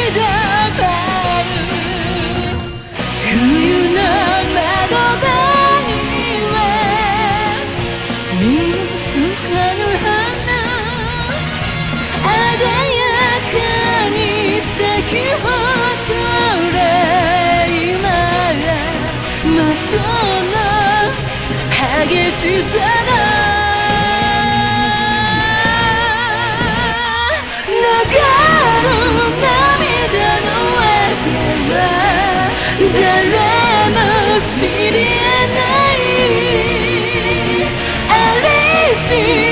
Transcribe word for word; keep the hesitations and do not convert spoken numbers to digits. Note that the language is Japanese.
だまる冬の窓辺には実のつかぬ花鮮やかに咲き誇れ今魔性の激しさだ流る涙の訳は誰も知り得ないありし